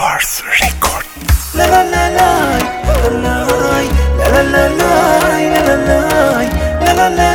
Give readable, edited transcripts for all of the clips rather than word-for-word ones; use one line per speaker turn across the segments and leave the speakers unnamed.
Pars Record.
La la la la la la la la la la la la la la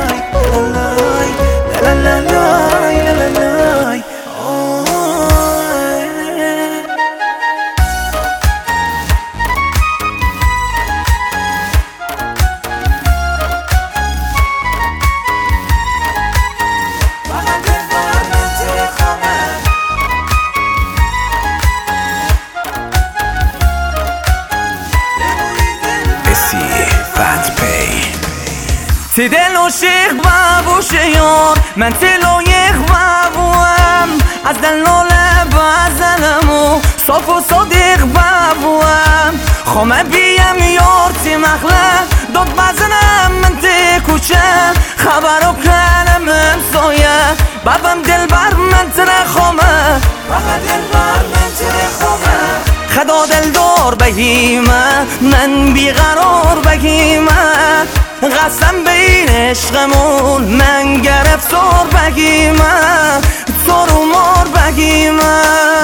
تی دل و شیخ بابو شیار من تلو یک بابوام از دل ناله بازنمو صاف و صادق بابوام خامه بیم یار تی مخله داد بزنم من تی کوچه خبرو کنم امسایه بابم دل بر من تره خامه بابا دل بر من تره خامه خدا دل دار بگیمه من بیقرار بگیمه قسم بین عشقمون من گرفتار بگیمه تو رو مار بگیمه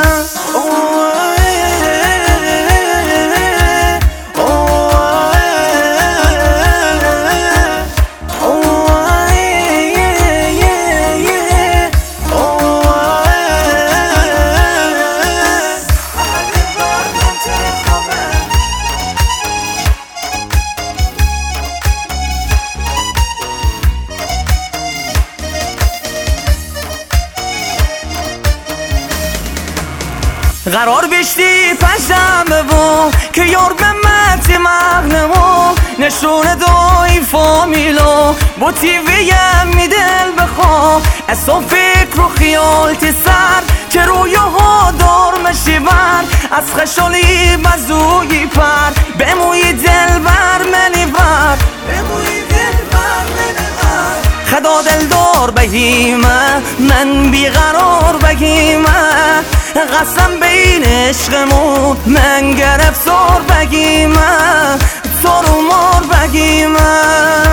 قرار بشتی پشم ببو که یار به متی مغنمو نشونه دای فامیلو با تیویم میدل بخوا اصلا فکر و خیال تی سر که رویاها دار مشیبر از خشالی بزوی پر بموی دل بر منی بر بموی دل بر منی بر خدا دل دار بگیمه من بیقرار بگیمه قسم بین عشقمون من گرفتار بگیمه تو رو مار بگیمه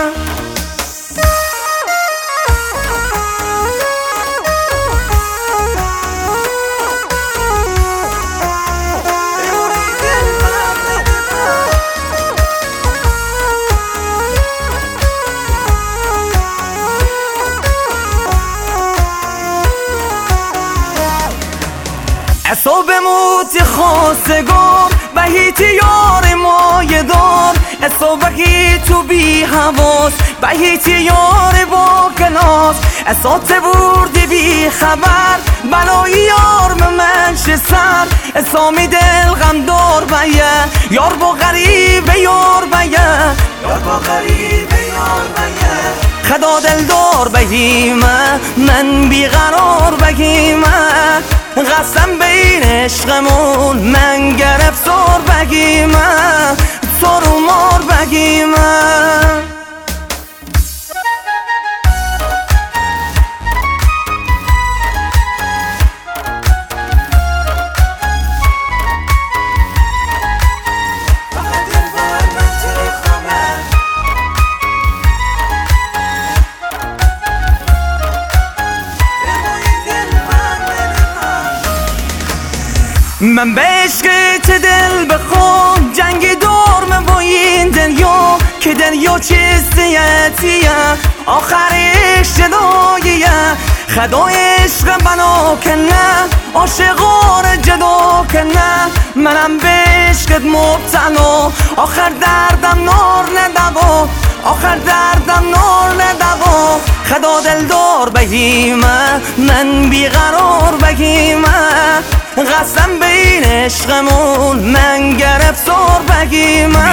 اصاب موتی خواستگار بهیتی یار مایه دار اصابهی تو بی حواس بهیتی یار با کلاس اصات بردی بی خبر بلایی یار به من سر اسامی دل غم دار بیه یار با غریب یار بیه یار با غریب یار بیه خدا دل دار بگیمه من بیقرار بگیمه قسم بین عشقمون من گرفتار بگیمه تو رو مار بگیمه من به عشقت دل بخوام جنگی دارم با این دنیا که دنیا چیستیتیه آخرش جداییه خدا عشق بنا کنه عاشقان جدا کنه منم به عشقت مبتلا آخر دردم نار ندوا آخر دردم نار ندوا خدا دل دار بگیمه من بیقرار بگیمه قسم بین عشقمون من گرفتار بگیمه